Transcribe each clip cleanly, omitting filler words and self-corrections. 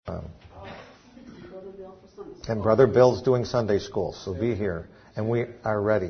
And Brother Bill's doing Sunday school, so be here. And we are ready.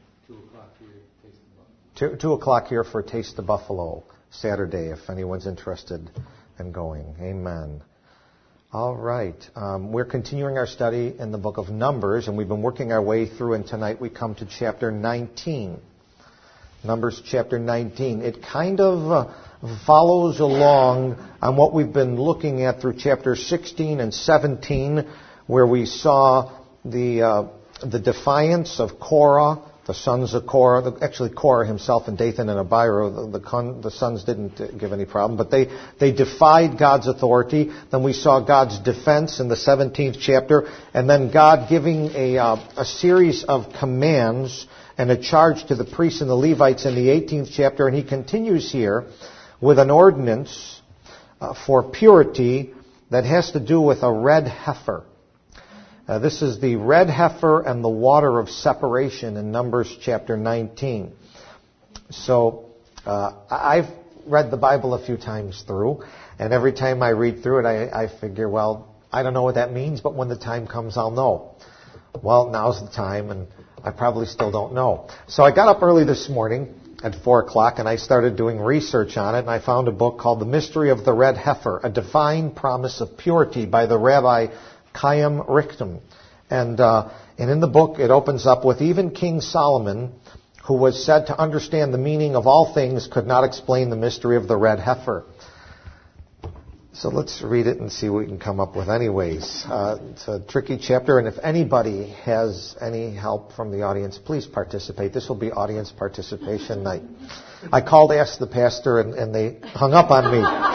2 o'clock here for Taste the Buffalo, Saturday, if anyone's interested in going. Amen. All right. We're continuing our study in the book of Numbers, and we've been working our way through, and tonight we come to chapter 19. Numbers chapter 19. It kind of follows along on what we've been looking at through chapters 16 and 17, where we saw the defiance of Korah, the sons of Korah. Actually, Korah himself and Dathan and Abiram, the sons didn't give any problem, but they defied God's authority. Then we saw God's defense in the 17th chapter, and then God giving a series of commands and a charge to the priests and the Levites in the 18th chapter. And he continues here with an ordinance for purity that has to do with a red heifer. This is the red heifer and the water of separation in Numbers chapter 19. So I've read the Bible a few times through, and every time I read through it, I figure, well, I don't know what that means, but when the time comes, I'll know. Well, now's the time, and I probably still don't know. So I got up early this morning at 4 o'clock, and I started doing research on it, and I found a book called The Mystery of the Red Heifer, A Divine Promise of Purity by the Rabbi Chaim Richtum. And in the book, it opens up with even King Solomon, who was said to understand the meaning of all things, could not explain the mystery of the red heifer. So let's read it and see what we can come up with anyways. It's a tricky chapter, and if anybody has any help from the audience, please participate. This will be audience participation night. I called to ask the pastor, and they hung up on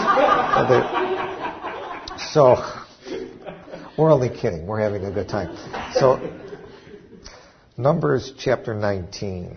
me. So we're only kidding. We're having a good time. So Numbers chapter 19.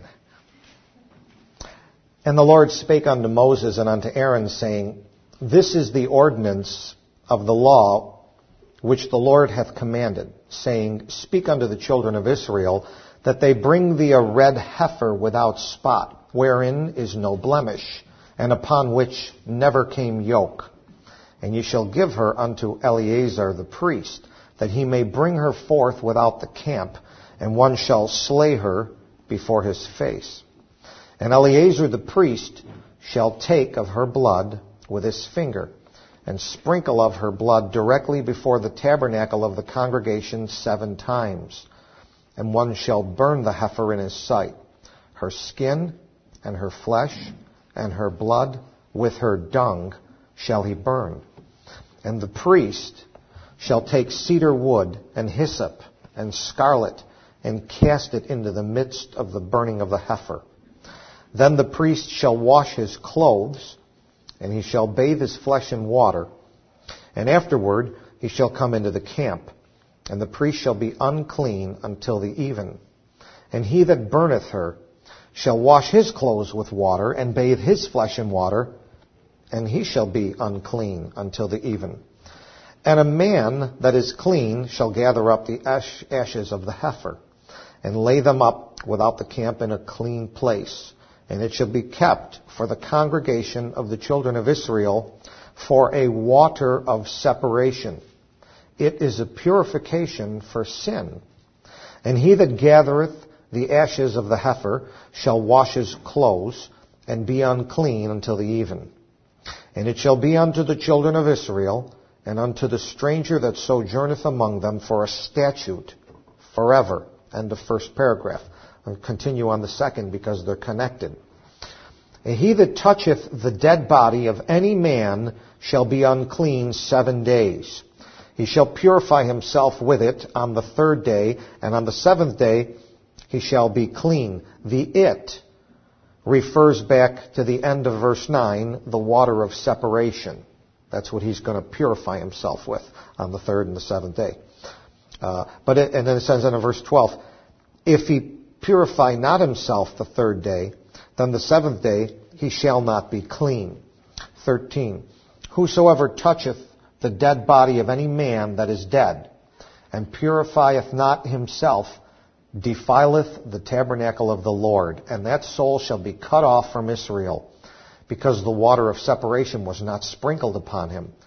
And the Lord spake unto Moses and unto Aaron, saying, This is the ordinance of the law which the Lord hath commanded, saying, Speak unto the children of Israel, that they bring thee a red heifer without spot, wherein is no blemish, and upon which never came yoke. And ye shall give her unto Eleazar the priest, that he may bring her forth without the camp, and one shall slay her before his face. And Eleazar the priest shall take of her blood with his finger, and sprinkle of her blood directly before the tabernacle of the congregation 7 times. And one shall burn the heifer in his sight, her skin and her flesh and her blood with her dung shall he burn. And the priest shall take cedar wood and hyssop and scarlet and cast it into the midst of the burning of the heifer. Then the priest shall wash his clothes, and he shall bathe his flesh in water, and afterward he shall come into the camp, and the priest shall be unclean until the even. And he that burneth her shall wash his clothes with water, and bathe his flesh in water, and he shall be unclean until the even. And a man that is clean shall gather up the ashes of the heifer, and lay them up without the camp in a clean place. And it shall be kept for the congregation of the children of Israel for a water of separation. It is a purification for sin. And he that gathereth the ashes of the heifer shall wash his clothes, and be unclean until the even. And it shall be unto the children of Israel, and unto the stranger that sojourneth among them, for a statute forever. End of first paragraph. I'll continue on the second because they're connected. And he that toucheth the dead body of any man shall be unclean 7 days. He shall purify himself with it on the 3rd day, and on the 7th day he shall be clean. The it refers back to the end of verse 9, the water of separation. That's what he's going to purify himself with on the 3rd and the 7th day. And then it says in verse 12, if he purify not himself the 3rd day, then the 7th day he shall not be clean. 13, whosoever toucheth the dead body of any man that is dead, and purifieth not himself, defileth the tabernacle of the Lord, and that soul shall be cut off from Israel, because the water of separation was not sprinkled upon him.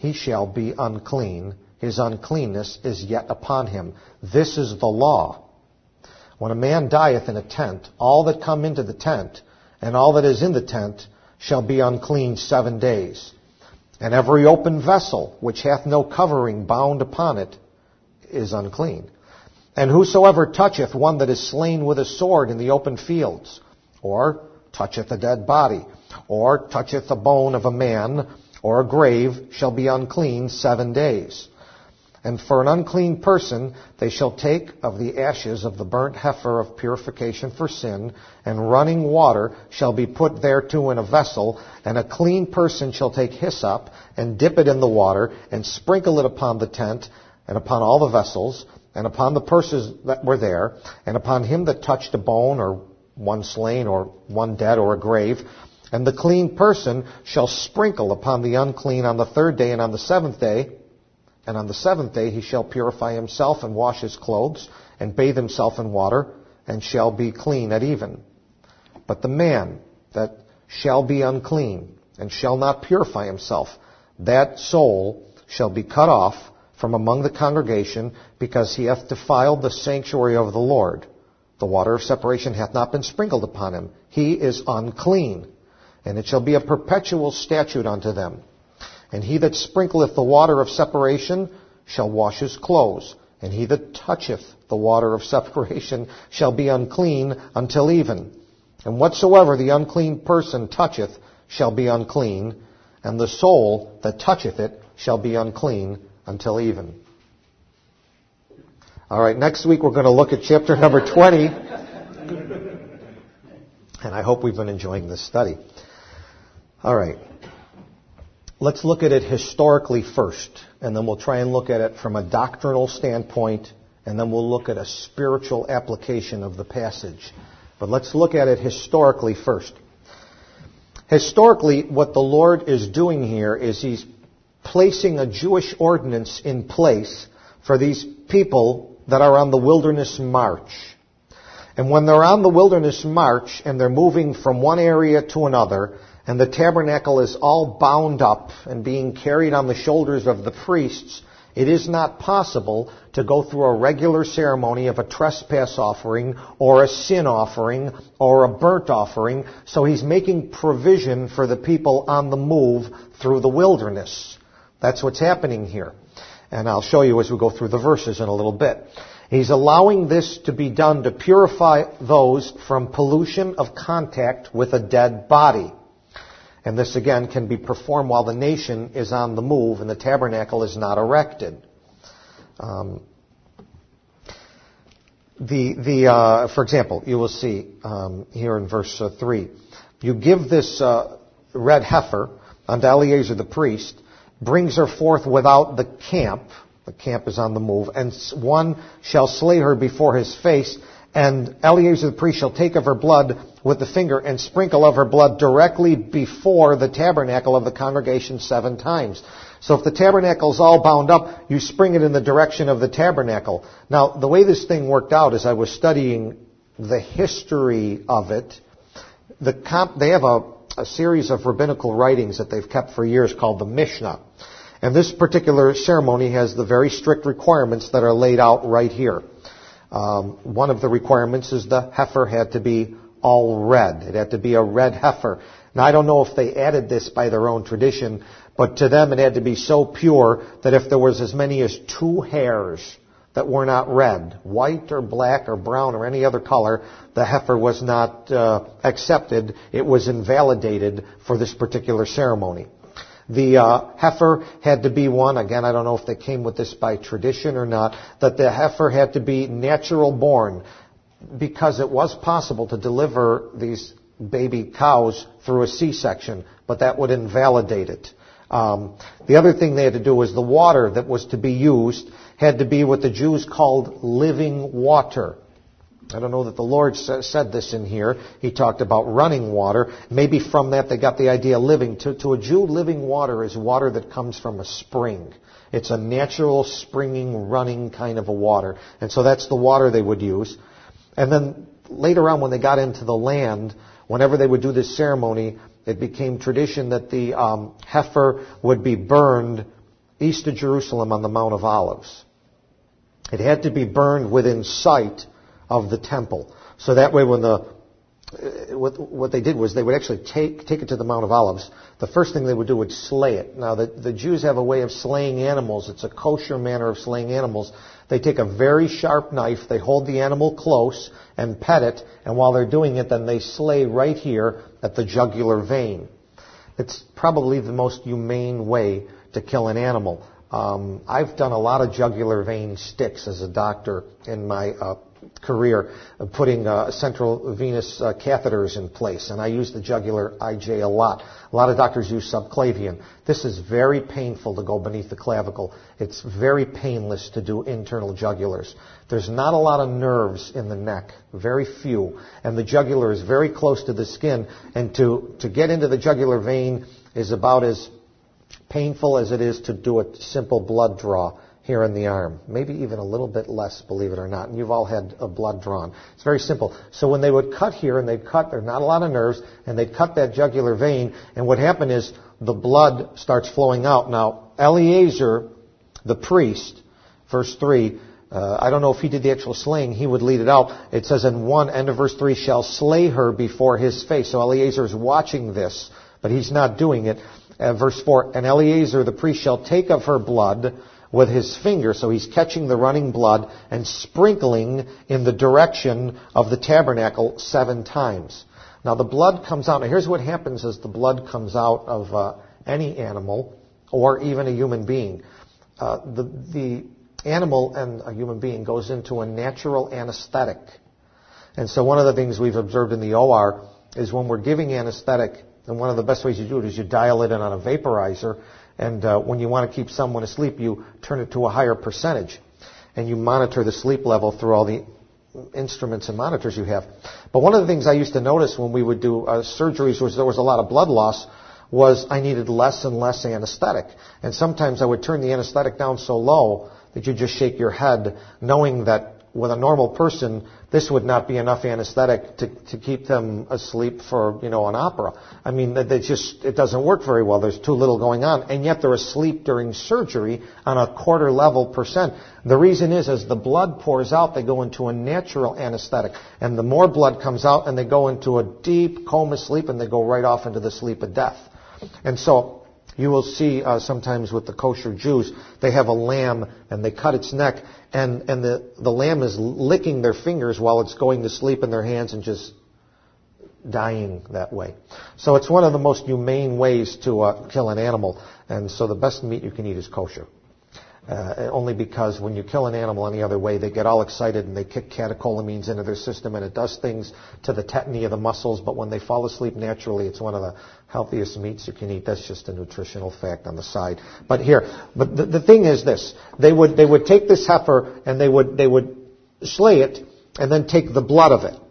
he shall be unclean. His uncleanness is yet upon him. This is the law. When a man dieth in a tent, all that come into the tent, and all that is in the tent, shall be unclean 7 days. And every open vessel, which hath no covering bound upon it, is unclean. And whosoever toucheth one that is slain with a sword in the open fields, or toucheth a dead body, or toucheth a bone of a man, or a grave, shall be unclean 7 days. And for an unclean person they shall take of the ashes of the burnt heifer of purification for sin, and running water shall be put thereto in a vessel, and a clean person shall take hyssop, and dip it in the water, and sprinkle it upon the tent, and upon all the vessels, and upon the persons that were there, and upon him that touched a bone, or one slain, or one dead, or a grave. And the clean person shall sprinkle upon the unclean on the 3rd day and on the 7th day. And on the 7th day he shall purify himself and wash his clothes and bathe himself in water, and shall be clean at even. But the man that shall be unclean and shall not purify himself, that soul shall be cut off from among the congregation, because he hath defiled the sanctuary of the Lord. The water of separation hath not been sprinkled upon him. He is unclean, and it shall be a perpetual statute unto them. And he that sprinkleth the water of separation shall wash his clothes, and he that toucheth the water of separation shall be unclean until even. And whatsoever the unclean person toucheth shall be unclean, and the soul that toucheth it shall be unclean until even. All right, next week we're going to look at chapter number 20. And I hope we've been enjoying this study. All right. Let's look at it historically first, and then we'll try and look at it from a doctrinal standpoint, and then we'll look at a spiritual application of the passage. But let's look at it historically first. Historically, what the Lord is doing here is He's placing a Jewish ordinance in place for these people that are on the wilderness march. And when they're on the wilderness march and they're moving from one area to another, and the tabernacle is all bound up and being carried on the shoulders of the priests, it is not possible to go through a regular ceremony of a trespass offering or a sin offering or a burnt offering. So he's making provision for the people on the move through the wilderness. That's what's happening here. And I'll show you as we go through the verses in a little bit. He's allowing this to be done to purify those from pollution of contact with a dead body. And this, again, can be performed while the nation is on the move and the tabernacle is not erected. For example, you will see here in verse 3, you give this red heifer unto Eleazar the priest, brings her forth without the camp is on the move, and one shall slay her before his face, and Eleazar the priest shall take of her blood with the finger and sprinkle of her blood directly before the tabernacle of the congregation 7 times. So if the tabernacle is all bound up, you spring it in the direction of the tabernacle. Now, the way this thing worked out as I was studying the history of it, they have a series of rabbinical writings that they've kept for years called the Mishnah. And this particular ceremony has the very strict requirements that are laid out right here. One of the requirements is the heifer had to be all red. It had to be a red heifer. Now, I don't know if they added this by their own tradition, but to them it had to be so pure that if there was as many as 2 hairs that were not red, white or black or brown or any other color, the heifer was not accepted. It was invalidated for this particular ceremony. The heifer had to be one, again, I don't know if they came with this by tradition or not, that the heifer had to be natural born, because it was possible to deliver these baby cows through a C-section, but that would invalidate it. The other thing they had to do was the water that was to be used had to be what the Jews called living water. I don't know that the Lord said this in here. He talked about running water. Maybe from that they got the idea of living. To a Jew, living water is water that comes from a spring. It's a natural, springing, running kind of a water. And so that's the water they would use. And then later on when they got into the land, whenever they would do this ceremony, it became tradition that the heifer would be burned east of Jerusalem on the Mount of Olives. It had to be burned within sight of the temple. So that way when what they did was they would actually take it to the Mount of Olives. The first thing they would do would slay it. Now, the Jews have a way of slaying animals. It's a kosher manner of slaying animals. They take a very sharp knife, they hold the animal close and pet it, and while they're doing it, then they slay right here at the jugular vein. It's probably the most humane way to kill an animal. I've done a lot of jugular vein sticks as a doctor in my career, putting central venous catheters in place, and I use the jugular IJ a lot. A lot of doctors use subclavian. This is very painful to go beneath the clavicle. It's very painless to do internal jugulars. There's not a lot of nerves in the neck, very few, and the jugular is very close to the skin, and to get into the jugular vein is about as painful as it is to do a simple blood draw here in the arm. Maybe even a little bit less, believe it or not. And you've all had a blood drawn. It's very simple. So when they would cut here, and there's not a lot of nerves, and they'd cut that jugular vein, and what happened is the blood starts flowing out. Now, Eleazar, the priest, verse 3, I don't know if he did the actual slaying, he would lead it out. It says in 1, end of verse 3, shall slay her before his face. So Eleazar is watching this, but he's not doing it. Verse 4, and Eleazar, the priest, shall take of her blood with his finger, so he's catching the running blood and sprinkling in the direction of the tabernacle 7 times. Now the blood comes out. Now here's what happens as the blood comes out of any animal or even a human being. The animal and a human being goes into a natural anesthetic. And so one of the things we've observed in the OR is when we're giving anesthetic, and one of the best ways you do it is you dial it in on a vaporizer. And when you want to keep someone asleep, you turn it to a higher percentage. And you monitor the sleep level through all the instruments and monitors you have. But one of the things I used to notice when we would do surgeries was there was a lot of blood loss, was I needed less and less anesthetic. And sometimes I would turn the anesthetic down so low that you just shake your head, knowing that with a normal person, this would not be enough anesthetic to keep them asleep for, an opera. I mean, it doesn't work very well. There's too little going on. And yet they're asleep during surgery on a quarter level percent. The reason is, as the blood pours out, they go into a natural anesthetic. And the more blood comes out, and they go into a deep coma sleep, and they go right off into the sleep of death. And so you will see sometimes with the kosher Jews, they have a lamb and they cut its neck, and the lamb is licking their fingers while it's going to sleep in their hands and just dying that way. So it's one of the most humane ways to kill an animal, and so the best meat you can eat is kosher. Only because when you kill an animal any other way, they get all excited and they kick catecholamines into their system, and it does things to the tetany of the muscles, but when they fall asleep naturally, it's one of the healthiest meats you can eat. That's just a nutritional fact on the side. But the thing is this. They would take this heifer and they would slay it and then take the blood of it.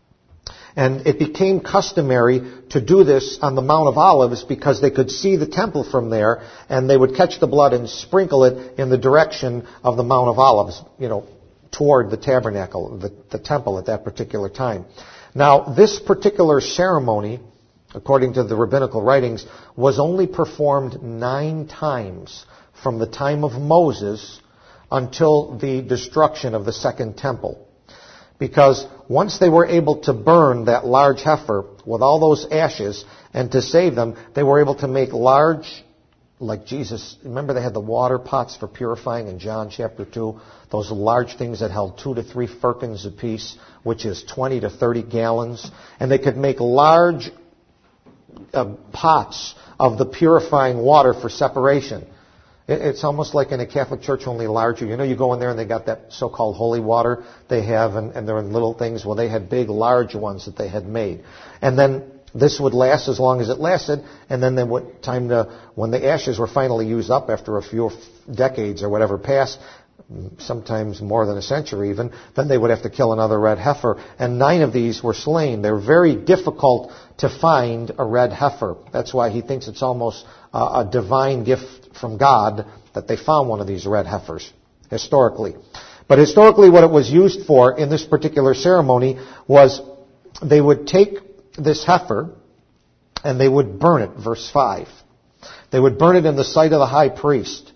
And it became customary to do this on the Mount of Olives because they could see the temple from there, and they would catch the blood and sprinkle it in the direction of the Mount of Olives, toward the tabernacle, the temple at that particular time. Now, this particular ceremony, according to the rabbinical writings, was only performed 9 times from the time of Moses until the destruction of the second temple. Because once they were able to burn that large heifer with all those ashes and to save them, they were able to make large, like Jesus, remember they had the water pots for purifying in John chapter 2? Those large things that held 2 to 3 firkins apiece, which is 20 to 30 gallons. And they could make large pots of the purifying water for separation. It's almost like in a Catholic church, only larger. You go in there and they got that so-called holy water they have, and they're in little things. Well, they had big, large ones that they had made. And then this would last as long as it lasted, and then when the ashes were finally used up after a few decades or whatever passed, sometimes more than a century even, then they would have to kill another red heifer. And 9 of these were slain. They're very difficult to find a red heifer. That's why he thinks it's almost a divine gift from God that they found one of these red heifers, historically. But historically what it was used for in this particular ceremony was they would take this heifer and they would burn it, verse 5. They would burn it in the sight of the high priest.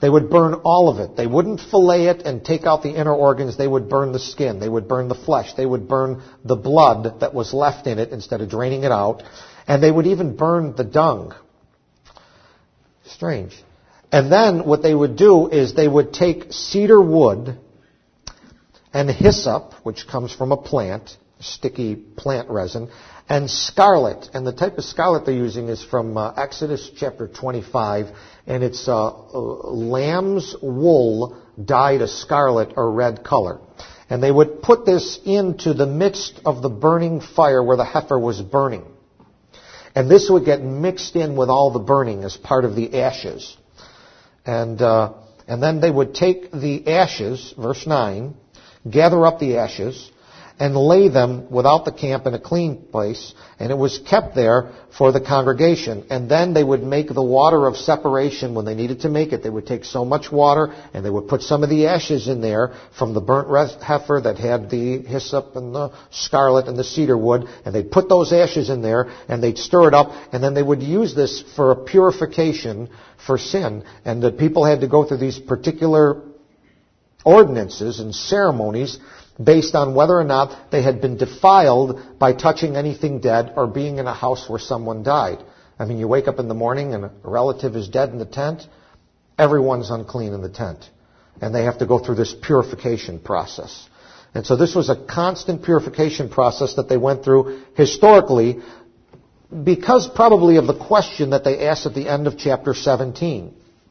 They would burn all of it. They wouldn't fillet it and take out the inner organs. They would burn the skin. They would burn the flesh. They would burn the blood that was left in it instead of draining it out. And they would even burn the dung. Strange. And then what they would do is they would take cedar wood and hyssop, which comes from a plant, sticky plant resin, and scarlet. And the type of scarlet they're using is from Exodus chapter 25, and it's lamb's wool dyed a scarlet or red color. And they would put this into the midst of the burning fire where the heifer was burning. And this would get mixed in with all the burning as part of the ashes. And then they would take the ashes, verse 9, gather up the ashes, and lay them without the camp in a clean place, and it was kept there for the congregation. And then they would make the water of separation when they needed to make it. They would take so much water, and they would put some of the ashes in there from the burnt heifer that had the hyssop and the scarlet and the cedar wood, and they'd put those ashes in there, and they'd stir it up, and then they would use this for a purification for sin. And the people had to go through these particular ordinances and ceremonies based on whether or not they had been defiled by touching anything dead or being in a house where someone died. I mean, you wake up in the morning and a relative is dead in the tent, everyone's unclean in the tent. And they have to go through this purification process. And so this was a constant purification process that they went through historically because probably of the question that they asked at the end of chapter 17.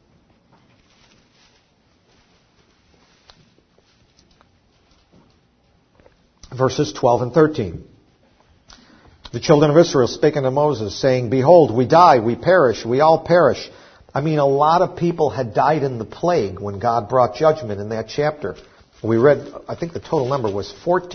Verses 12 and 13. The children of Israel spake unto Moses, saying, Behold, we die, we perish, we all perish. I mean, a lot of people had died in the plague when God brought judgment in that chapter. We read, I think the total number was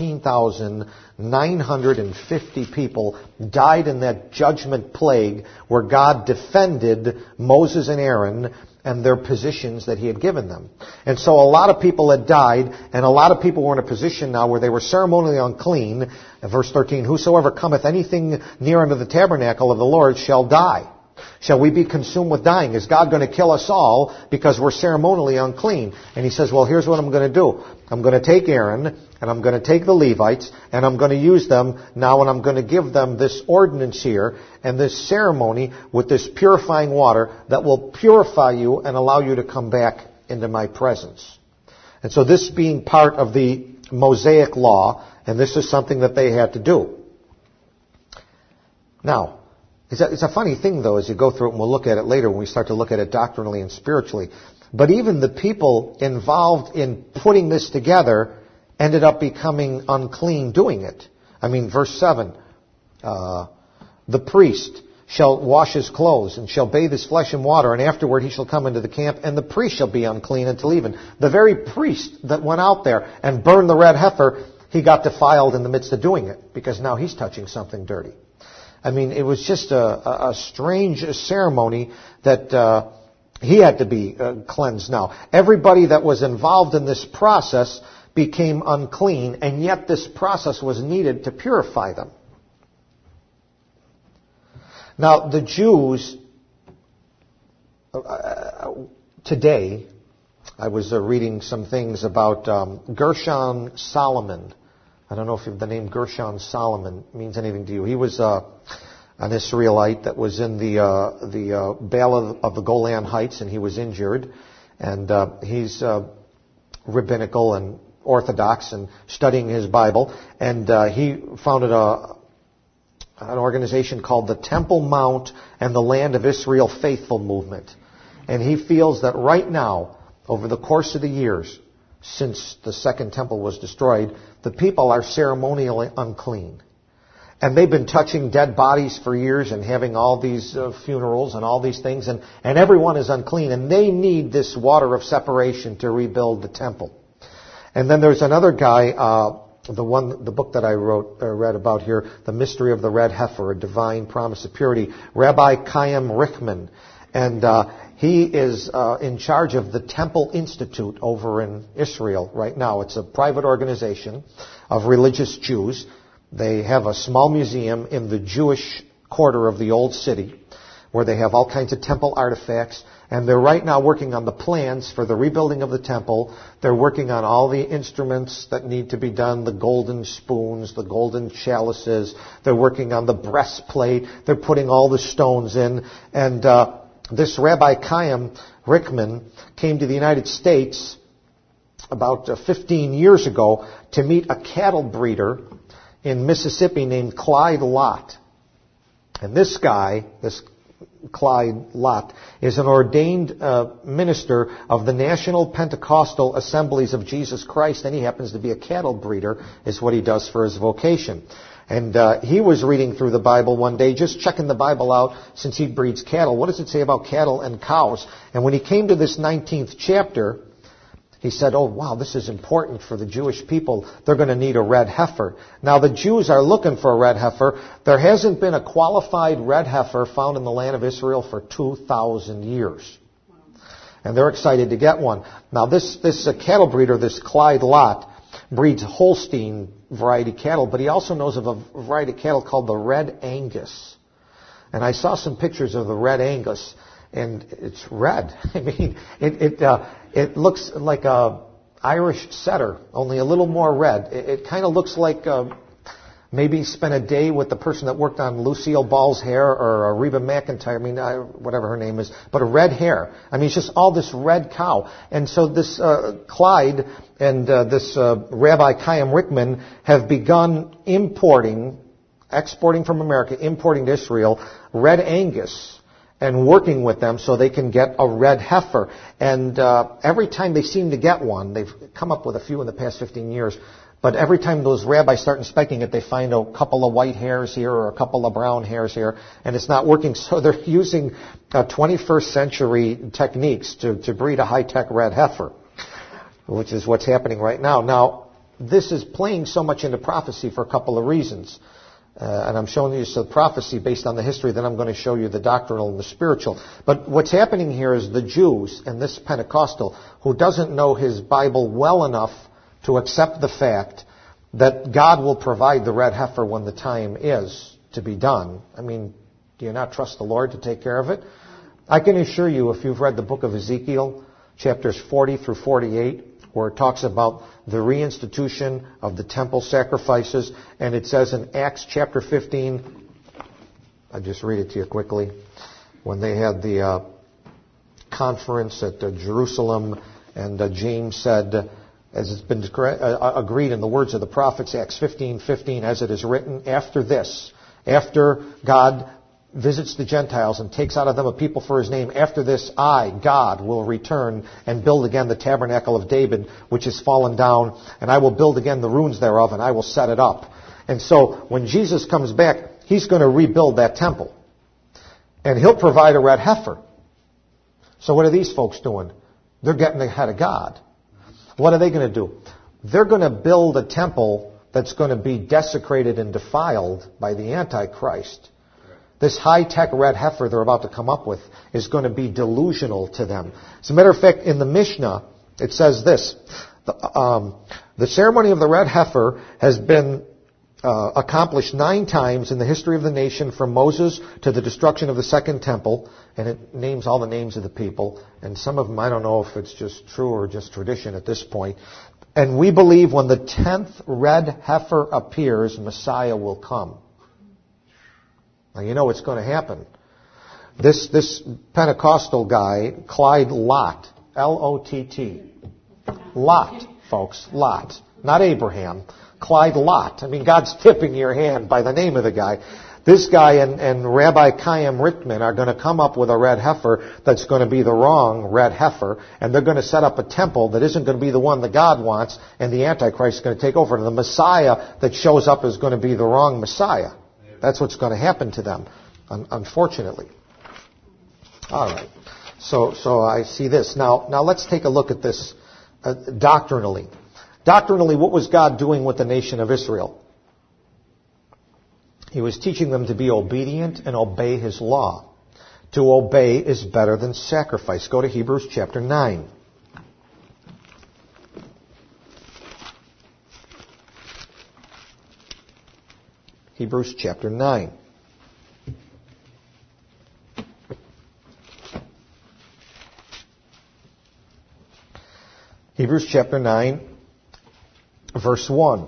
14,950 people died in that judgment plague where God defended Moses and Aaron and their positions that he had given them. And so a lot of people had died, and a lot of people were in a position now where they were ceremonially unclean. Verse 13, Whosoever cometh anything near unto the tabernacle of the Lord shall die. Shall we be consumed with dying? Is God going to kill us all because we're ceremonially unclean? And he says, well, here's what I'm going to do. I'm going to take Aaron, and I'm going to take the Levites, and I'm going to use them now, and I'm going to give them this ordinance here and this ceremony with this purifying water that will purify you and allow you to come back into my presence. And so this being part of the Mosaic law, and this is something that they had to do. Now, it's a funny thing, though, as you go through it, and we'll look at it later when we start to look at it doctrinally and spiritually. But even the people involved in putting this together ended up becoming unclean doing it. I mean, verse 7, the priest shall wash his clothes and shall bathe his flesh in water, and afterward he shall come into the camp, and the priest shall be unclean until even. The very priest that went out there and burned the red heifer, he got defiled in the midst of doing it, because now he's touching something dirty. I mean, it was just a strange ceremony that he had to be cleansed now. Everybody that was involved in this process became unclean, and yet this process was needed to purify them. Now, the Jews today, I was reading some things about Gershon Solomon. I don't know if the name Gershon Solomon means anything to you. He was an Israelite that was in the Battle of the Golan Heights, and he was injured. And he's rabbinical and orthodox and studying his Bible. And he founded an organization called the Temple Mount and the Land of Israel Faithful Movement. And he feels that right now, over the course of the years, since the second temple was destroyed, the people are ceremonially unclean. And they've been touching dead bodies for years and having all these funerals and all these things, and everyone is unclean, and they need this water of separation to rebuild the temple. And then there's another guy, the book that I read about here, The Mystery of the Red Heifer, A Divine Promise of Purity, Rabbi Chaim Richman. And he is in charge of the Temple Institute over in Israel right now. It's a private organization of religious Jews. They have a small museum in the Jewish quarter of the old city where they have all kinds of temple artifacts, And they're right now working on the plans for the rebuilding of the temple. They're working on all the instruments that need to be done, the golden spoons, the golden chalices. They're working on the breastplate. They're putting all the stones in. And this Rabbi Chaim Rickman came to the United States about 15 years ago to meet a cattle breeder in Mississippi named Clyde Lott. And this guy, this Clyde Lott, is an ordained minister of the National Pentecostal Assemblies of Jesus Christ, and he happens to be a cattle breeder, is what he does for his vocation. And he was reading through the Bible one day, just checking the Bible out since he breeds cattle. What does it say about cattle and cows? And when he came to this 19th chapter, he said, oh, wow, this is important for the Jewish people. They're going to need a red heifer. Now, the Jews are looking for a red heifer. There hasn't been a qualified red heifer found in the land of Israel for 2,000 years. And they're excited to get one. Now, this cattle breeder, this Clyde Lott, breeds Holstein variety cattle, but he also knows of a variety of cattle called the Red Angus. And I saw some pictures of the Red Angus, and it's red. I mean, it looks like a Irish setter, only a little more red. It kind of looks like maybe spent a day with the person that worked on Lucille Ball's hair or Reba McEntire, whatever her name is, but a red hair. I mean, it's just all this red cow. And so this Clyde and this Rabbi Chaim Rickman have begun exporting from America, importing to Israel, Red Angus, and working with them so they can get a red heifer. And every time they seem to get one, they've come up with a few in the past 15 years, but every time those rabbis start inspecting it, they find a couple of white hairs here or a couple of brown hairs here, and it's not working. So they're using 21st century techniques to breed a high-tech red heifer, which is what's happening right now. Now, this is playing so much into prophecy for a couple of reasons. And I'm showing you the prophecy based on the history, then I'm going to show you the doctrinal and the spiritual. But what's happening here is the Jews and this Pentecostal who doesn't know his Bible well enough to accept the fact that God will provide the red heifer when the time is to be done. I mean, do you not trust the Lord to take care of it? I can assure you, if you've read the book of Ezekiel, chapters 40 through 48, where it talks about the reinstitution of the temple sacrifices, and it says in Acts chapter 15, I'll just read it to you quickly, when they had the conference at Jerusalem, and James said, as it's been agreed in the words of the prophets, Acts 15:15, as it is written, after God visits the Gentiles and takes out of them a people for his name, after this I, God, will return and build again the tabernacle of David, which is fallen down, and I will build again the ruins thereof, and I will set it up. And so when Jesus comes back, he's going to rebuild that temple. And he'll provide a red heifer. So what are these folks doing? They're getting ahead of God. What are they going to do? They're going to build a temple that's going to be desecrated and defiled by the Antichrist. This high-tech red heifer they're about to come up with is going to be delusional to them. As a matter of fact, in the Mishnah, it says this. The ceremony of the red heifer has been accomplished 9 times in the history of the nation, from Moses to the destruction of the second temple, and it names all the names of the people, and some of them I don't know if it's just true or just tradition at this point. And we believe when the 10th red heifer appears, Messiah will come. Now you know what's going to happen. This Pentecostal guy, Clyde Lott, L-O-T-T, Lot, folks, Lot, not Abraham. Clyde Lott. I mean, God's tipping your hand by the name of the guy. This guy and Rabbi Chaim Rickman are going to come up with a red heifer that's going to be the wrong red heifer, and they're going to set up a temple that isn't going to be the one that God wants, and the Antichrist is going to take over. And the Messiah that shows up is going to be the wrong Messiah. That's what's going to happen to them, unfortunately. All right. So I see this. Now let's take a look at this doctrinally. Doctrinally, what was God doing with the nation of Israel? He was teaching them to be obedient and obey His law. To obey is better than sacrifice. Go to Hebrews chapter 9. Hebrews chapter 9. Hebrews chapter 9, verse 1.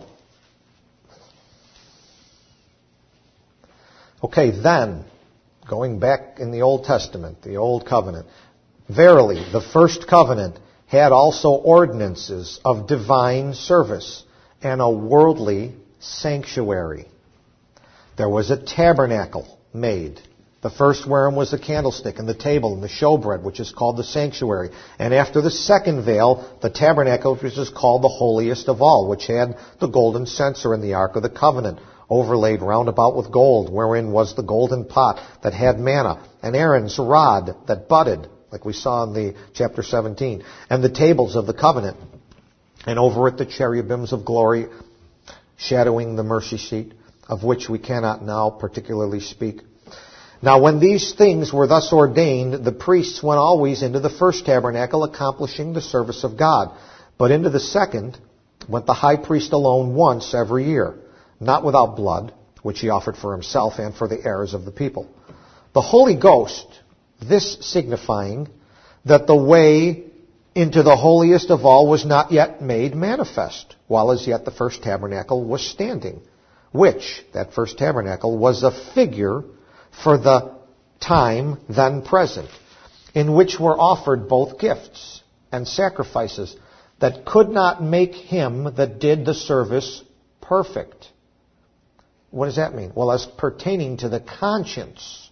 Okay, then, going back in the Old Testament, the Old Covenant, verily, the first covenant had also ordinances of divine service and a worldly sanctuary. There was a tabernacle made. The first wherein was the candlestick and the table and the showbread, which is called the sanctuary. And after the second veil, the tabernacle, which is called the holiest of all, which had the golden censer and the ark of the covenant, overlaid round about with gold, wherein was the golden pot that had manna, and Aaron's rod that budded, like we saw in the chapter 17, and the tables of the covenant, and over it the cherubims of glory, shadowing the mercy seat, of which we cannot now particularly speak. Now when these things were thus ordained, the priests went always into the first tabernacle, accomplishing the service of God. But into the second went the high priest alone once every year, not without blood, which he offered for himself and for the heirs of the people. The Holy Ghost, this signifying that the way into the holiest of all was not yet made manifest, while as yet the first tabernacle was standing, which, that first tabernacle, was a figure for the time then present, in which were offered both gifts and sacrifices that could not make him that did the service perfect. What does that mean? Well, as pertaining to the conscience.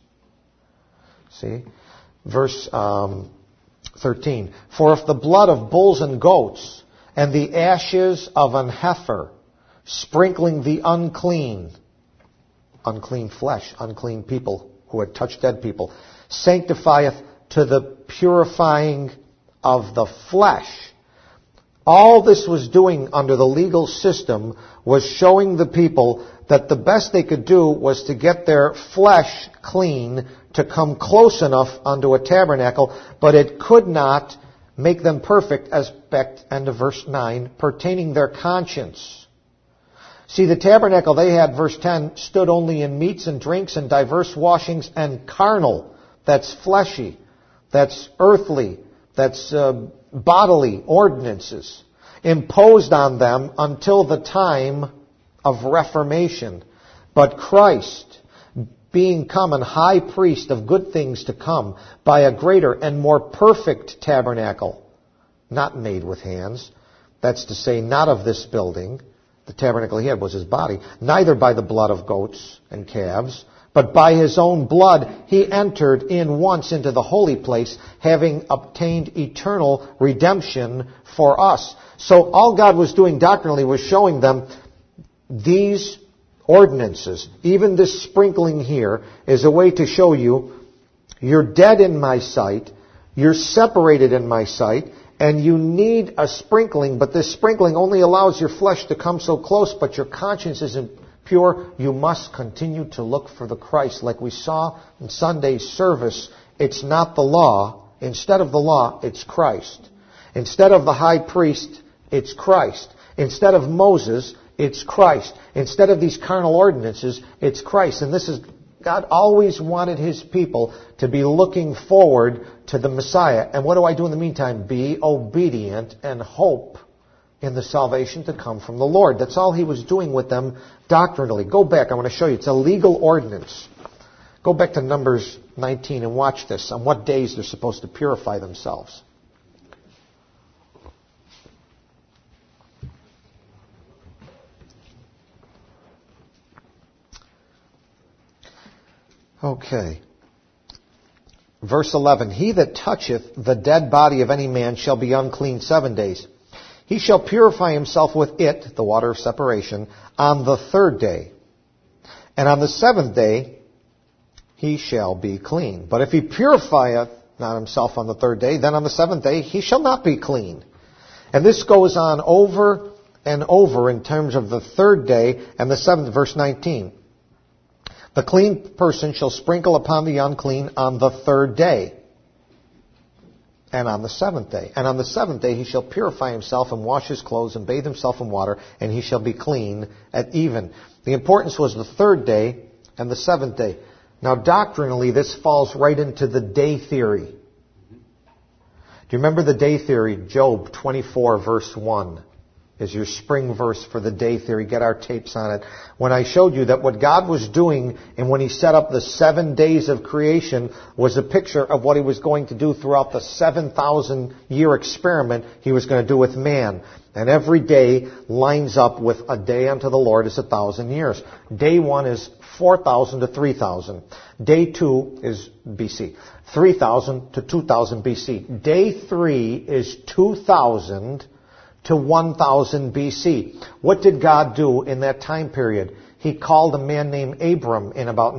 See? Verse 13. For if the blood of bulls and goats and the ashes of an heifer, sprinkling the unclean flesh, unclean people who had touched dead people, sanctifieth to the purifying of the flesh. All this was doing under the legal system was showing the people that the best they could do was to get their flesh clean, to come close enough unto a tabernacle, but it could not make them perfect, as back end of verse 9, pertaining their conscience. See, the tabernacle they had, verse 10, stood only in meats and drinks and diverse washings and carnal. That's fleshy. That's earthly. That's bodily ordinances imposed on them until the time of Reformation. But Christ, being come an high priest of good things to come, by a greater and more perfect tabernacle, not made with hands, that's to say, not of this building. The tabernacle he had was his body. Neither by the blood of goats and calves, but by his own blood he entered in once into the holy place, having obtained eternal redemption for us. So all God was doing doctrinally was showing them these ordinances, even this sprinkling here, is a way to show you you're dead in my sight, you're separated in my sight, and you need a sprinkling, but this sprinkling only allows your flesh to come so close, but your conscience isn't pure. You must continue to look for the Christ. Like we saw in Sunday's service, it's not the law. Instead of the law, it's Christ. Instead of the high priest, it's Christ. Instead of Moses, it's Christ. Instead of these carnal ordinances, it's Christ. And this is, God always wanted His people to be looking forward to the Messiah. And what do I do in the meantime? Be obedient and hope in the salvation to come from the Lord. That's all He was doing with them doctrinally. Go back. I want to show you. It's a legal ordinance. Go back to Numbers 19 and watch this. On what days they're supposed to purify themselves. Okay. Verse 11. He that toucheth the dead body of any man shall be unclean 7 days. He shall purify himself with it, the water of separation, on the 3rd day. And on the 7th day he shall be clean. But if he purifieth not himself on the 3rd day, then on the 7th day he shall not be clean. And this goes on over and over in terms of the 3rd day and the 7th, verse 19. The clean person shall sprinkle upon the unclean on the 3rd day and on the 7th day. And on the 7th day he shall purify himself and wash his clothes and bathe himself in water, and he shall be clean at even. The importance was the 3rd day and the 7th day. Now doctrinally this falls right into the day theory. Do you remember the day theory? Job 24 verse 1 is your spring verse for the day theory. Get our tapes on it. When I showed you that what God was doing and when He set up the 7 days of creation was a picture of what He was going to do throughout the 7,000 year experiment He was going to do with man. And every day lines up with a day unto the Lord is 1,000 years. Day 1 is 4,000 to 3,000. Day 2 is BC. 3,000 to 2,000 BC. Day 3 is 2,000 to 1,000 BC. What did God do in that time period? He called a man named Abram in about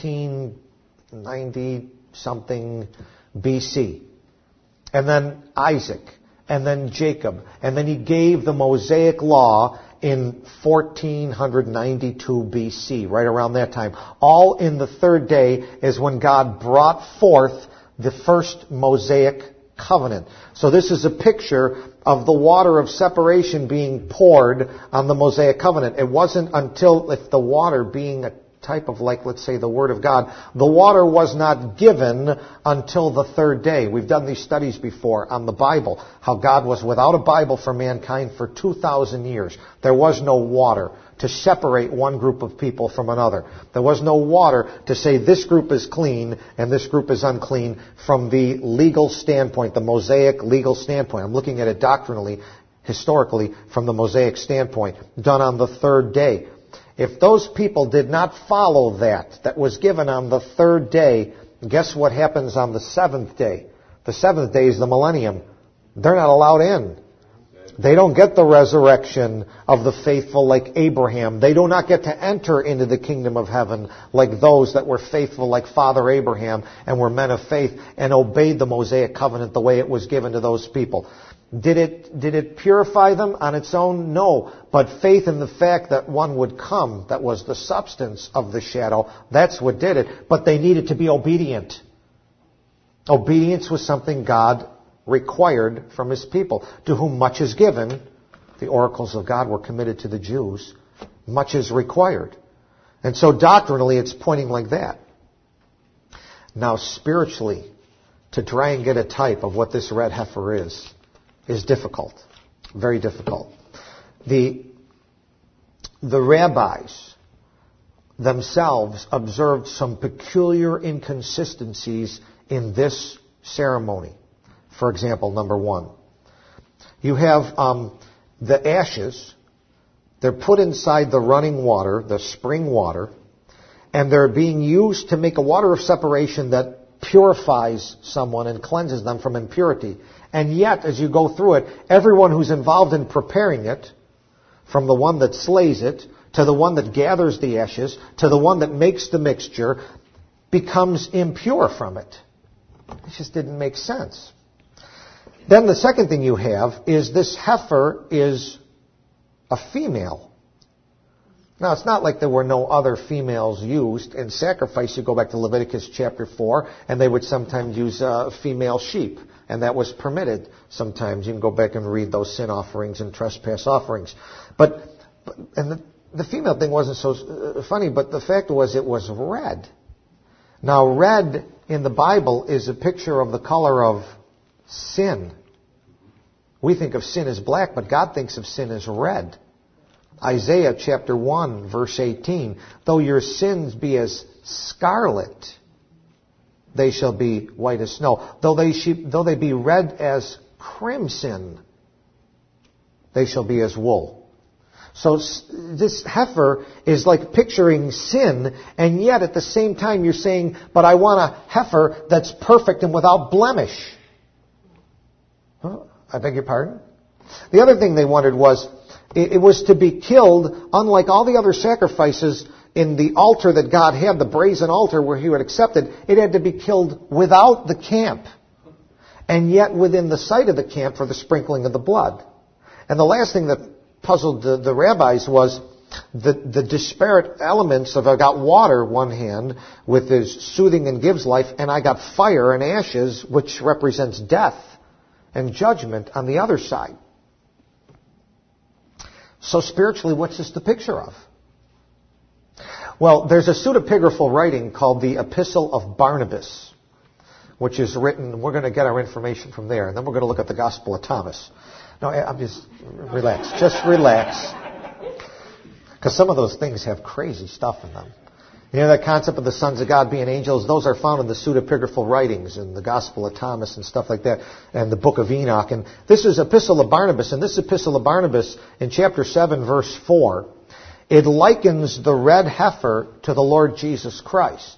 1990-something BC. And then Isaac. And then Jacob. And then He gave the Mosaic Law in 1492 BC, right around that time. All in the third day is when God brought forth the first Mosaic covenant. So this is a picture of the water of separation being poured on the Mosaic covenant. It wasn't until, if the water being a type of, like, let's say, the Word of God, the water was not given until the third day. We've done these studies before on the Bible, how God was without a Bible for mankind for 2,000 years. There was no water to separate one group of people from another. There was no water to say this group is clean and this group is unclean from the legal standpoint, the Mosaic legal standpoint. I'm looking at it doctrinally, historically, from the Mosaic standpoint, done on the third day. If those people did not follow that was given on the third day, guess what happens on the seventh day? The seventh day is the millennium. They're not allowed in. They don't get the resurrection of the faithful like Abraham. They do not get to enter into the kingdom of heaven like those that were faithful like Father Abraham and were men of faith and obeyed the Mosaic covenant the way it was given to those people. Did it purify them on its own? No. But faith in the fact that one would come, that was the substance of the shadow, that's what did it. But they needed to be obedient. Obedience was something God required from His people, to whom much is given. The oracles of God were committed to the Jews. Much is required. And so doctrinally it's pointing like that. Now spiritually, to try and get a type of what this red heifer is difficult. Very difficult. The rabbis themselves observed some peculiar inconsistencies in this ceremony. For example, number one, you have the ashes. They're put inside the running water, the spring water, and they're being used to make a water of separation that purifies someone and cleanses them from impurity. And yet, as you go through it, everyone who's involved in preparing it, from the one that slays it, to the one that gathers the ashes, to the one that makes the mixture, becomes impure from it. It just didn't make sense. Then the second thing you have is this heifer is a female. Now, it's not like there were no other females used. In sacrifice, you go back to Leviticus chapter 4, and they would sometimes use female sheep, and that was permitted sometimes. You can go back and read those sin offerings and trespass offerings. But the female thing wasn't so funny, but the fact was it was red. Now, red in the Bible is a picture of the color of sin. We think of sin as black, but God thinks of sin as red. Isaiah chapter 1, verse 18, though your sins be as scarlet, they shall be white as snow. Though they be red as crimson, they shall be as wool. So this heifer is like picturing sin, and yet at the same time you're saying, but I want a heifer that's perfect and without blemish. Huh? I beg your pardon? The other thing they wanted was, it was to be killed, unlike all the other sacrifices in the altar that God had, the brazen altar where He would accept it, it had to be killed without the camp, and yet within the sight of the camp for the sprinkling of the blood. And the last thing that puzzled the rabbis was the disparate elements of, I got water one hand, with His soothing and gives life, and I got fire and ashes, which represents death and judgment on the other side. So spiritually, what's this the picture of? Well, there's a pseudepigraphal writing called the Epistle of Barnabas, which is written, we're going to get our information from there, and then we're going to look at the Gospel of Thomas. No, I'm just, relax. Just relax. Because some of those things have crazy stuff in them. You know, that concept of the sons of God being angels, those are found in the pseudepigraphal writings in the Gospel of Thomas and stuff like that, and the book of Enoch. And this is Epistle of Barnabas, and this Epistle of Barnabas in chapter 7, verse 4, it likens the red heifer to the Lord Jesus Christ.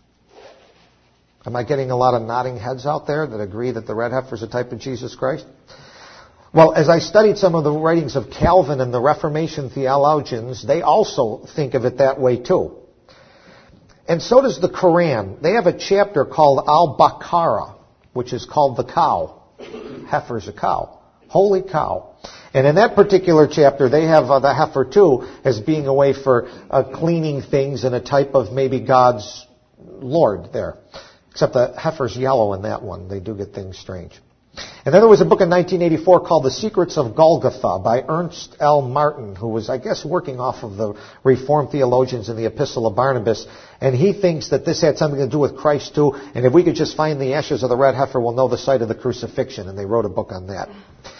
Am I getting a lot of nodding heads out there that agree that the red heifer is a type of Jesus Christ? Well, as I studied some of the writings of Calvin and the Reformation theologians, they also think of it that way too. And so does the Quran. They have a chapter called Al-Baqarah, which is called the cow. Heifer is a cow. Holy cow. And in that particular chapter, they have the heifer too as being a way for cleaning things and a type of maybe God's Lord there. Except the heifer's yellow in that one. They do get things strange. And then there was a book in 1984 called The Secrets of Golgotha by Ernst L. Martin, who was, I guess, working off of the Reformed theologians in the Epistle of Barnabas. And he thinks that this had something to do with Christ too. And if we could just find the ashes of the red heifer, we'll know the site of the crucifixion. And they wrote a book on that.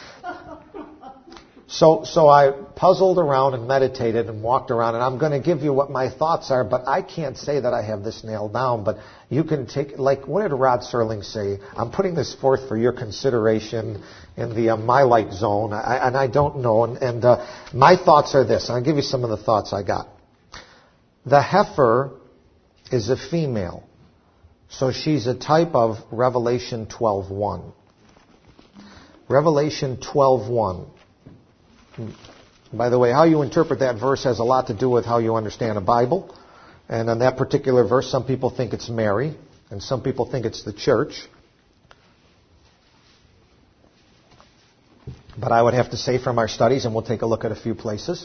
So I puzzled around and meditated and walked around, and I'm going to give you what my thoughts are, but I can't say that I have this nailed down. But you can take, like, what did Rod Serling say? I'm putting this forth for your consideration in the my light zone, and I don't know. And my thoughts are this. I'll give you some of the thoughts I got. The heifer is a female, so she's a type of Revelation 12:1. Revelation 12:1. By the way, how you interpret that verse has a lot to do with how you understand a Bible. And on that particular verse, some people think it's Mary, and some people think it's the church. But I would have to say from our studies, and we'll take a look at a few places.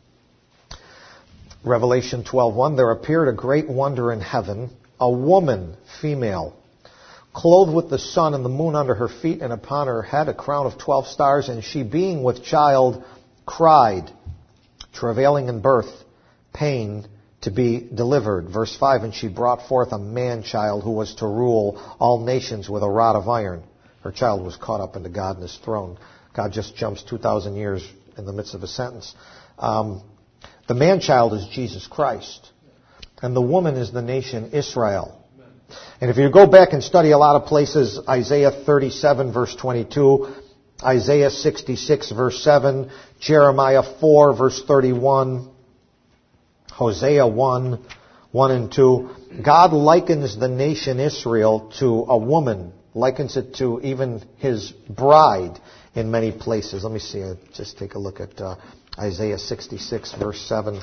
Revelation 12:1, there appeared a great wonder in heaven, a woman, female, clothed with the sun and the moon under her feet, and upon her head a crown of 12 stars, and she being with child cried, travailing in birth, pain to be delivered. Verse 5, and she brought forth a man-child who was to rule all nations with a rod of iron. Her child was caught up into God and His throne. God just jumps 2,000 years in the midst of a sentence. The man-child is Jesus Christ, and the woman is the nation Israel. And if you go back and study a lot of places, Isaiah 37, verse 22, Isaiah 66, verse 7, Jeremiah 4, verse 31, Hosea 1, 1 and 2, God likens the nation Israel to a woman, likens it to even His bride in many places. Let me see, just take a look at Isaiah 66, verse 7.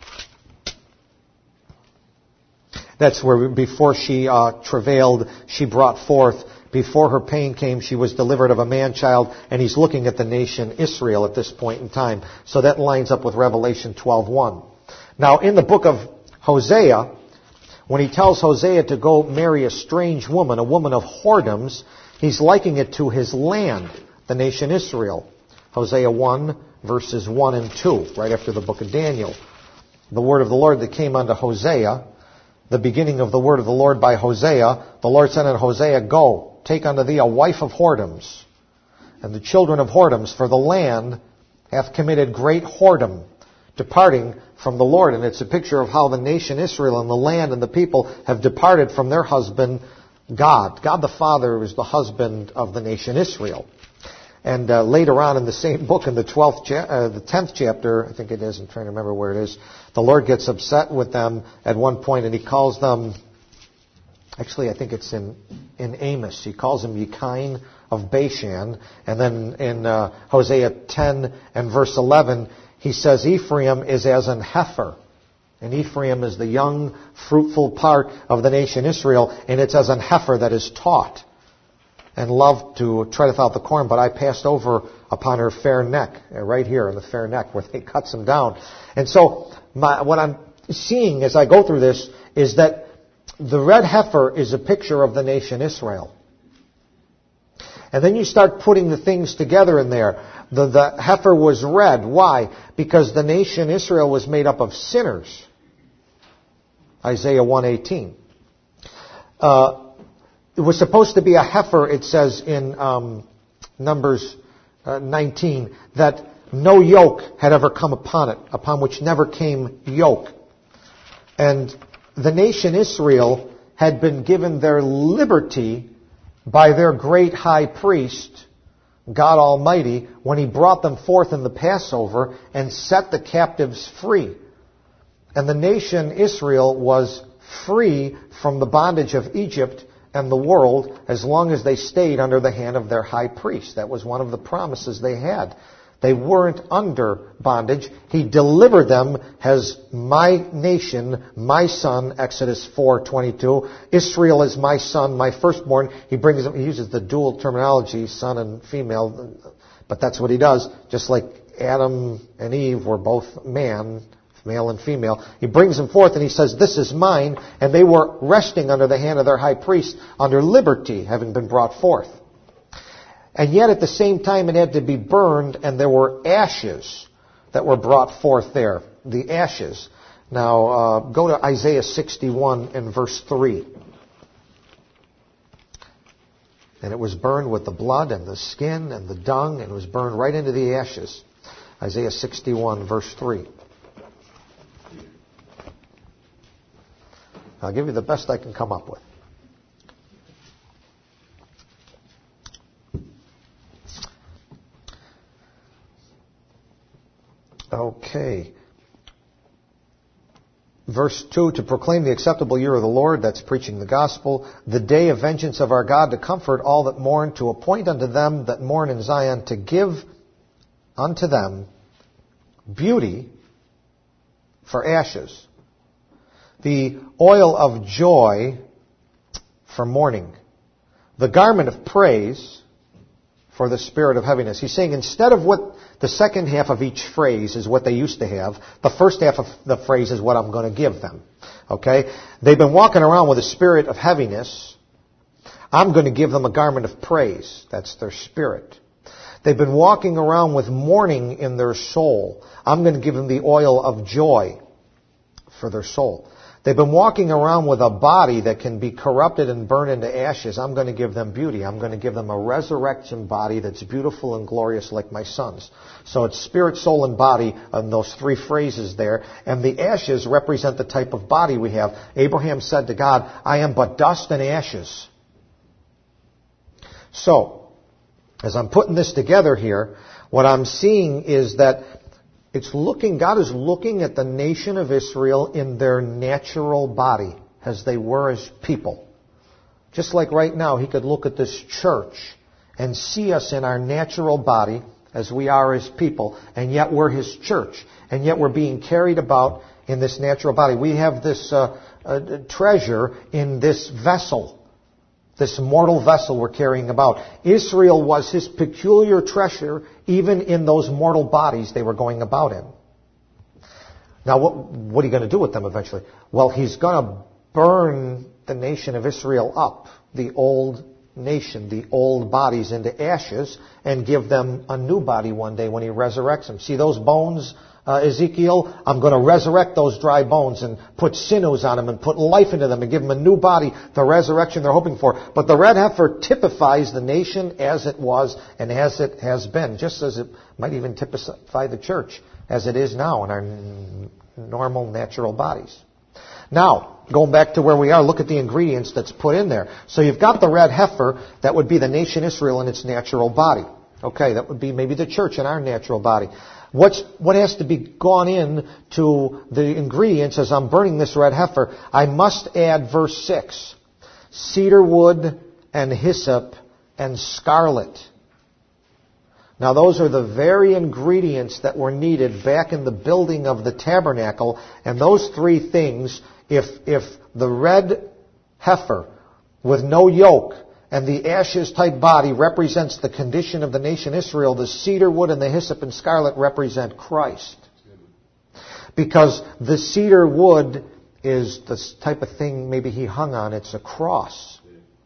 That's where before she travailed, she brought forth. Before her pain came, she was delivered of a man-child, and he's looking at the nation Israel at this point in time. So that lines up with Revelation 12:1. Now, in the book of Hosea, when he tells Hosea to go marry a strange woman, a woman of whoredoms, he's likening it to his land, the nation Israel. Hosea 1, verses 1 and 2, right after the book of Daniel. The word of the Lord that came unto Hosea, the beginning of the word of the Lord by Hosea, the Lord said unto Hosea, go, take unto thee a wife of whoredoms, and the children of whoredoms, for the land hath committed great whoredom, departing from the Lord. And it's a picture of how the nation Israel and the land and the people have departed from their husband, God. God the Father is the husband of the nation Israel. And later on in the same book, in the 10th chapter, I think it is, I'm trying to remember where it is, the Lord gets upset with them at one point, and He calls them, actually I think it's in Amos, He calls them Yekain of Bashan. And then in Hosea 10 and verse 11, He says Ephraim is as an heifer. And Ephraim is the young, fruitful part of the nation Israel, and it's as an heifer that is taught and loved to treadeth out the corn, but I passed over upon her fair neck, right here in the fair neck where they cuts them down. And so what I'm seeing as I go through this is that the red heifer is a picture of the nation Israel. And then you start putting the things together in there. The heifer was red. Why? Because the nation Israel was made up of sinners. Isaiah 1:18. It was supposed to be a heifer, it says in Numbers 19, that no yoke had ever come upon it, upon which never came yoke. And the nation Israel had been given their liberty by their great high priest, God Almighty, when He brought them forth in the Passover and set the captives free. And the nation Israel was free from the bondage of Egypt and the world as long as they stayed under the hand of their high priest. That was one of the promises they had. They weren't under bondage. He delivered them as my nation, my son, Exodus 4:22. Israel is my son, my firstborn. He uses the dual terminology, son and female, but that's what he does. Just like Adam and Eve were both man, male and female. He brings them forth and he says, this is mine. And they were resting under the hand of their high priest, under liberty, having been brought forth. And yet at the same time it had to be burned, and there were ashes that were brought forth there. The ashes. Now, go to Isaiah 61 and verse 3. And it was burned with the blood and the skin and the dung, and it was burned right into the ashes. Isaiah 61 verse 3. I'll give you the best I can come up with. Okay. Verse 2, to proclaim the acceptable year of the Lord, that's preaching the gospel, the day of vengeance of our God, to comfort all that mourn, to appoint unto them that mourn in Zion, to give unto them beauty for ashes, the oil of joy for mourning, the garment of praise for the spirit of heaviness. He's saying instead of what the second half of each phrase is what they used to have, the first half of the phrase is what I'm going to give them. Okay? They've been walking around with a spirit of heaviness. I'm going to give them a garment of praise. That's their spirit. They've been walking around with mourning in their soul. I'm going to give them the oil of joy for their soul. They've been walking around with a body that can be corrupted and burned into ashes. I'm going to give them beauty. I'm going to give them a resurrection body that's beautiful and glorious like my son's. So it's spirit, soul, and body in those three phrases there. And the ashes represent the type of body we have. Abraham said to God, I am but dust and ashes. So, as I'm putting this together here, what I'm seeing is that God is looking at the nation of Israel in their natural body, as they were as people. Just like right now, He could look at this church and see us in our natural body, as we are as people, and yet we're His church, and yet we're being carried about in this natural body. We have this treasure in this vessel. This mortal vessel we're carrying about. Israel was His peculiar treasure, even in those mortal bodies they were going about in. Now, what are you going to do with them eventually? Well, He's going to burn the nation of Israel up, the old nation, the old bodies, into ashes, and give them a new body one day when He resurrects them. See those bones, Ezekiel? I'm going to resurrect those dry bones and put sinews on them and put life into them and give them a new body, the resurrection they're hoping for. But the red heifer typifies the nation as it was and as it has been, just as it might even typify the church as it is now in our normal, natural bodies. Now, going back to where we are, look at the ingredients that's put in there. So you've got the red heifer, that would be the nation Israel in its natural body. Okay, that would be maybe the church in our natural body. What has to be gone in to the ingredients as I'm burning this red heifer? I must add verse 6. Cedar wood and hyssop and scarlet. Now those are the very ingredients that were needed back in the building of the tabernacle. And those three things, if the red heifer with no yoke and the ashes-type body represents the condition of the nation Israel, the cedar wood and the hyssop and scarlet represent Christ. Because the cedar wood is the type of thing maybe He hung on. It's a cross.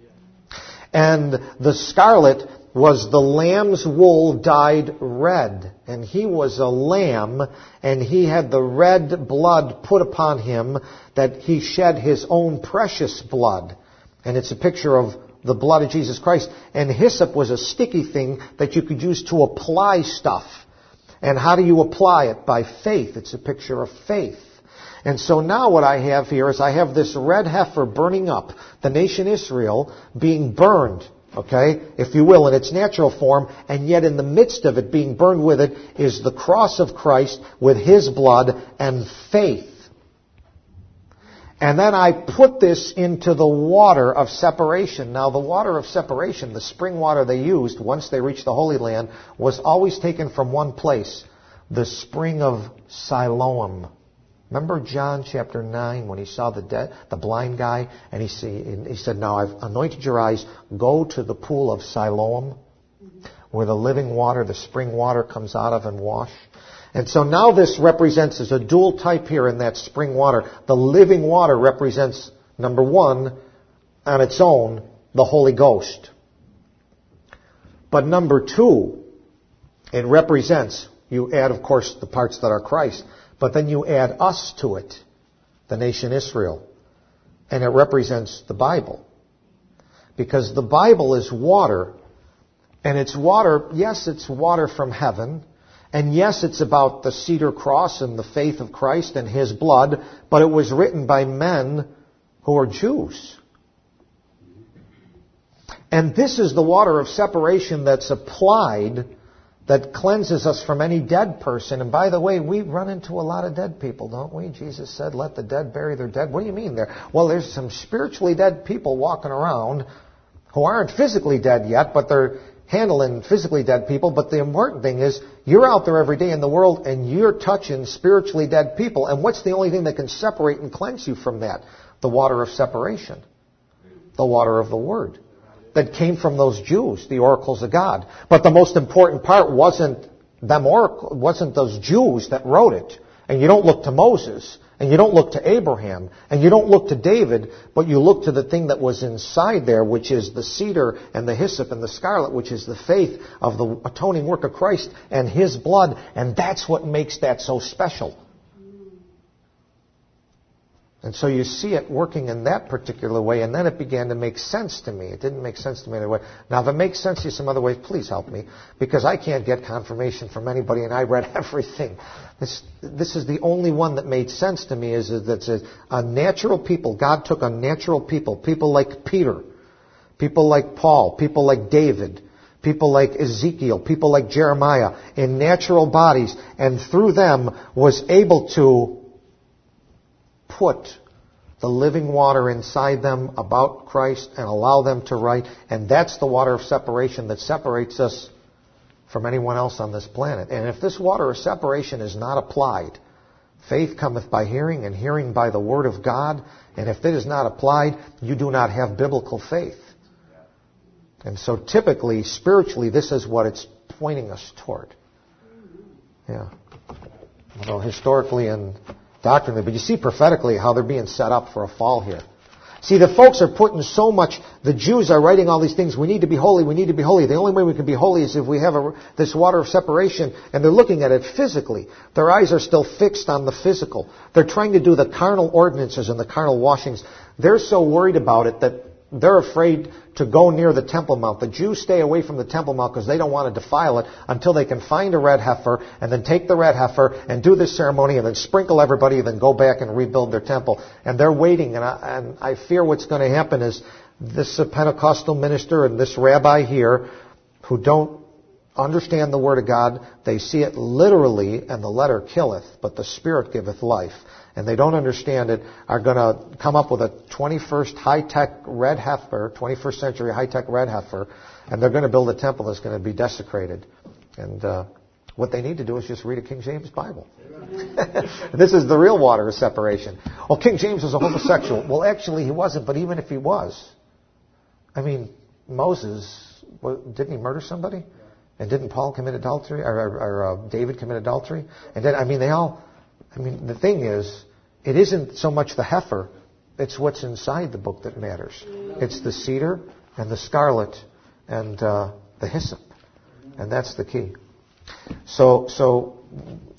And the scarlet was the lamb's wool dyed red. And He was a lamb, and He had the red blood put upon Him, that He shed His own precious blood. And it's a picture of the blood of Jesus Christ. And hyssop was a sticky thing that you could use to apply stuff. And how do you apply it? By faith. It's a picture of faith. And so now what I have here is I have this red heifer burning up, the nation Israel being burned, okay, if you will, in its natural form, and yet in the midst of it being burned with it is the cross of Christ with His blood and faith. And then I put this into the water of separation. Now the water of separation, the spring water they used once they reached the Holy Land, was always taken from one place, the spring of Siloam. Remember John chapter 9 when he saw the blind guy, and he said, "Now I've anointed your eyes, go to the pool of Siloam, where the living water, the spring water comes out of, and wash." And so now this represents as a dual type here in that spring water. The living water represents, number one, on its own, the Holy Ghost. But number two, it represents, you add, of course, the parts that are Christ, but then you add us to it, the nation Israel. And it represents the Bible. Because the Bible is water, and it's water, yes, it's water from heaven, and yes, it's about the cedar cross and the faith of Christ and His blood, but it was written by men who are Jews. And this is the water of separation that's applied, that cleanses us from any dead person. And by the way, we run into a lot of dead people, don't we? Jesus said, "Let the dead bury their dead." What do you mean there? Well, there's some spiritually dead people walking around who aren't physically dead yet, but they're handling physically dead people. But the important thing is, you're out there every day in the world and you're touching spiritually dead people. And what's the only thing that can separate and cleanse you from that? The water of separation. The water of the Word that came from those Jews, the oracles of God. But the most important part wasn't those Jews that wrote it. And you don't look to Moses, and you don't look to Abraham, and you don't look to David, but you look to the thing that was inside there, which is the cedar and the hyssop and the scarlet, which is the faith of the atoning work of Christ and His blood. And that's what makes that so special. And so you see it working in that particular way, and then it began to make sense to me. It didn't make sense to me another way. Now, if it makes sense to you some other way, please help me, because I can't get confirmation from anybody, and I read everything. This is the only one that made sense to me, is that a natural people. God took a natural people like Peter, people like Paul, people like David, people like Ezekiel, people like Jeremiah, in natural bodies, and through them was able to put the living water inside them about Christ and allow them to write. And that's the water of separation that separates us from anyone else on this planet. And if this water of separation is not applied, faith cometh by hearing, and hearing by the Word of God. And if it is not applied, you do not have biblical faith. And so typically, spiritually, this is what it's pointing us toward. Yeah. Well, historically and doctrinally, but you see prophetically how they're being set up for a fall here. See, the folks are putting so much, the Jews are writing all these things, we need to be holy, we need to be holy. The only way we can be holy is if we have this water of separation, and they're looking at it physically. Their eyes are still fixed on the physical. They're trying to do the carnal ordinances and the carnal washings. They're so worried about it that they're afraid to go near the Temple Mount. The Jews stay away from the Temple Mount because they don't want to defile it until they can find a red heifer and then take the red heifer and do this ceremony and then sprinkle everybody and then go back and rebuild their temple. And they're waiting. And I fear what's going to happen is this Pentecostal minister and this rabbi here who don't understand the Word of God, they see it literally, and the letter killeth, but the Spirit giveth life. And they don't understand it, are going to come up with a 21st high-tech red heifer, 21st century high-tech red heifer, and they're going to build a temple that's going to be desecrated. And what they need to do is just read a King James Bible. This is the real water of separation. Well, King James was a homosexual. Well, actually, he wasn't, but even if he was, I mean, Moses, didn't he murder somebody? And didn't Paul commit adultery? Or David commit adultery? And then, the thing is, it isn't so much the heifer, it's what's inside the book that matters. It's the cedar and the scarlet and the hyssop. And that's the key. So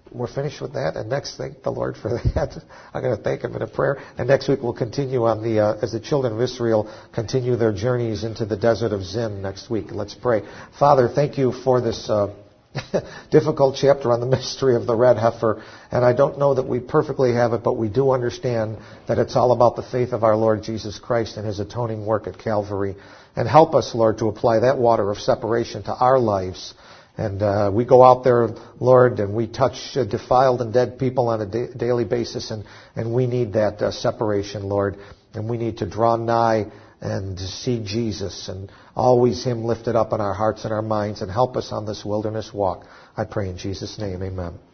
we're finished with that. And next, thank the Lord for that. I'm going to thank Him in a prayer. And next week we'll continue on as the children of Israel continue their journeys into the desert of Zin next week. Let's pray. Father, thank you for this difficult chapter on the mystery of the red heifer. And I don't know that we perfectly have it, but we do understand that it's all about the faith of our Lord Jesus Christ and His atoning work at Calvary. And help us, Lord, to apply that water of separation to our lives. And we go out there, Lord, and we touch defiled and dead people on a daily basis, and we need that separation, Lord. And we need to draw nigh and to see Jesus and always Him lifted up in our hearts and our minds, and help us on this wilderness walk. I pray in Jesus' name, amen.